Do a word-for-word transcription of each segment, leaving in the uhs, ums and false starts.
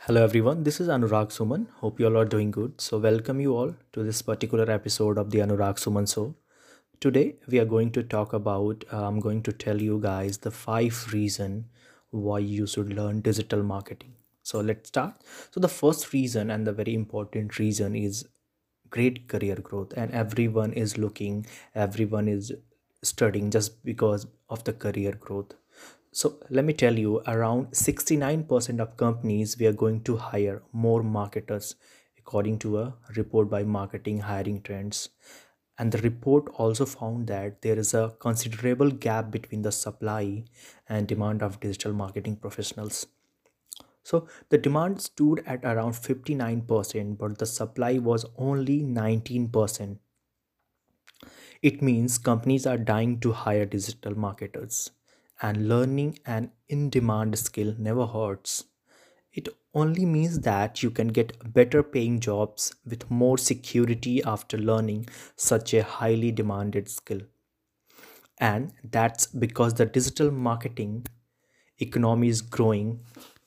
Hello everyone, this is Anurag Suman. Hope you all are doing good. So, welcome you all to this particular episode of the Anurag Suman Show. Today, we are going to talk about, uh, I'm going to tell you guys the five reason why you should learn digital marketing. So, let's start. So, the first reason and the very important reason is great career growth, and everyone is looking, everyone is studying just because of the career growth. So let me tell you, around sixty-nine percent of companies we are going to hire more marketers, according to a report by Marketing Hiring Trends. And the report also found that there is a considerable gap between the supply and demand of digital marketing professionals. So the demand stood at around fifty-nine percent, but the supply was only nineteen percent. It means companies are dying to hire digital marketers, and learning an in demand skill never hurts. It only means that you can get better paying jobs with more security after learning such a highly demanded skill. And that's because the digital marketing economy is growing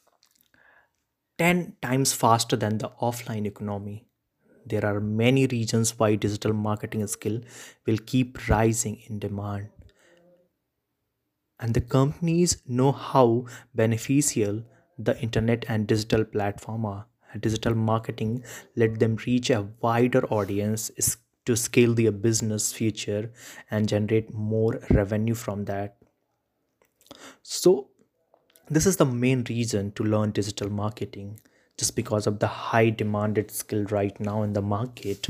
ten times faster than the offline economy. There are many reasons why digital marketing skill will keep rising in demand, and the companies know how beneficial the internet and digital platform are. Digital marketing let them reach a wider audience is- to scale their business future and generate more revenue from that. So this is the main reason to learn digital marketing, just because of the high demanded skill right now in the market.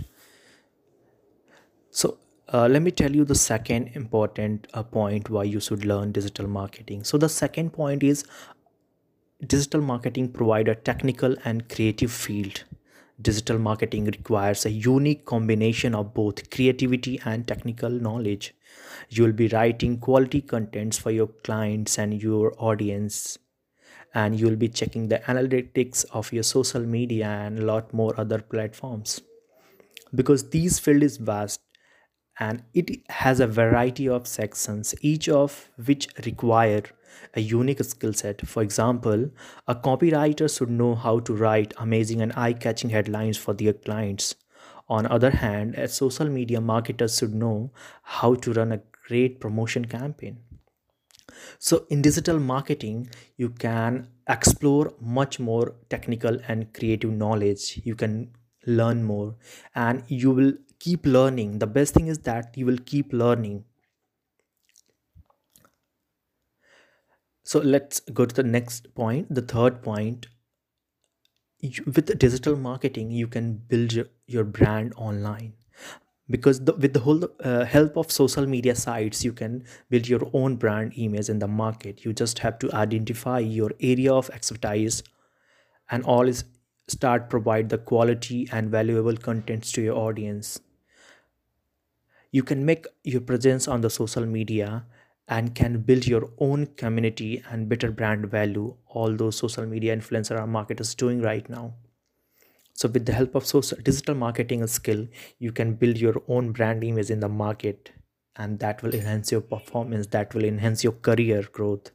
So uh, let me tell you the second important uh, point why you should learn digital marketing. So the second point is digital marketing provide a technical and creative field. Digital marketing requires a unique combination of both creativity and technical knowledge. You will be writing quality contents for your clients and your audience, and you will be checking the analytics of your social media and a lot more other platforms, because these field is vast and it has a variety of sections, each of which require a unique skill set. For example, a copywriter should know how to write amazing and eye-catching headlines for their clients. On the other hand, a social media marketer should know how to run a great promotion campaign. So in digital marketing, you can explore much more technical and creative knowledge. You can learn more, and you will keep learning. The best thing is that you will keep learning. So let's go to the next point. The third point, you, with digital marketing, you can build your, your brand online, because the, with the whole uh, help of social media sites, you can build your own brand image in the market. You just have to identify your area of expertise, and all is start provide the quality and valuable contents to your audience. You can make your presence on the social media and can build your own community and better brand value, all those social media influencer or marketers doing right now. So with the help of social digital marketing skill, you can build your own brand image in the market, and that will enhance your performance, that will enhance your career growth.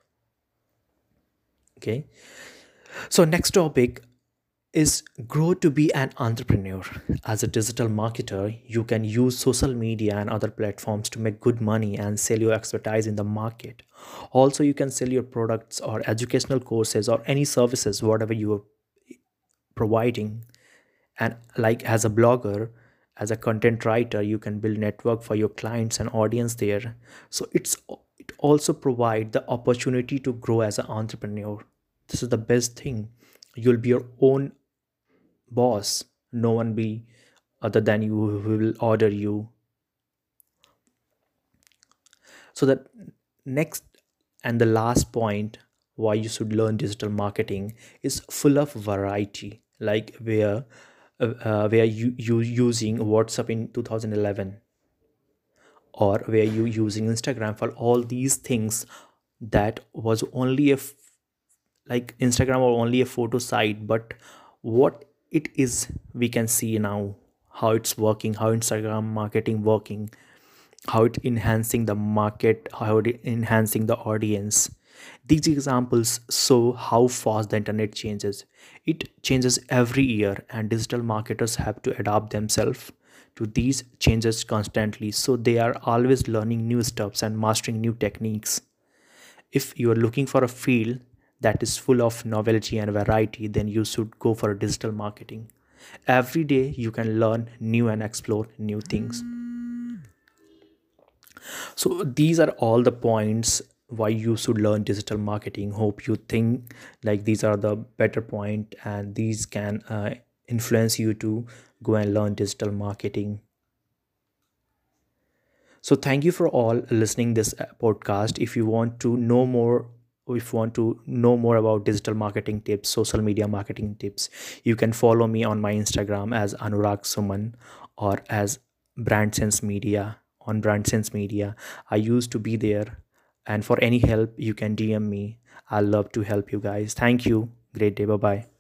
Okay. So next topic is grow to be an entrepreneur. As a digital marketer, you can use social media and other platforms to make good money and sell your expertise in the market. Also, you can sell your products or educational courses or any services, whatever you are providing. And like as a blogger, as a content writer, you can build network for your clients and audience there. So it's it also provide the opportunity to grow as an entrepreneur. This is the best thing. You'll be your own boss. No one be other than you who will order you. So that next and the last point why you should learn digital marketing is full of variety, like where uh, uh, where you you using WhatsApp in two thousand eleven, or where you using Instagram for all these things. That was only a f- like Instagram or only a photo site, but what it is, we can see now how it's working, how Instagram marketing working, how it enhancing the market, how it enhancing the audience. These examples show how fast the internet changes. It changes every year, and digital marketers have to adapt themselves to these changes constantly. So they are always learning new stuffs and mastering new techniques. If you are looking for a field that is full of novelty and variety, then you should go for digital marketing. Every day you can learn new and explore new things. So these are all the points why you should learn digital marketing. Hope you think like these are the better point, and these can uh, influence you to go and learn digital marketing. So thank you for all listening this uh, podcast. If you want to know more, if you want to know more about digital marketing tips, social media marketing tips, you can follow me on my Instagram as Anurag Suman, or as Brand Sense Media. On Brand Sense Media, I used to be there, and for any help you can D M me. I love to help you guys. Thank you. Great day. Bye bye.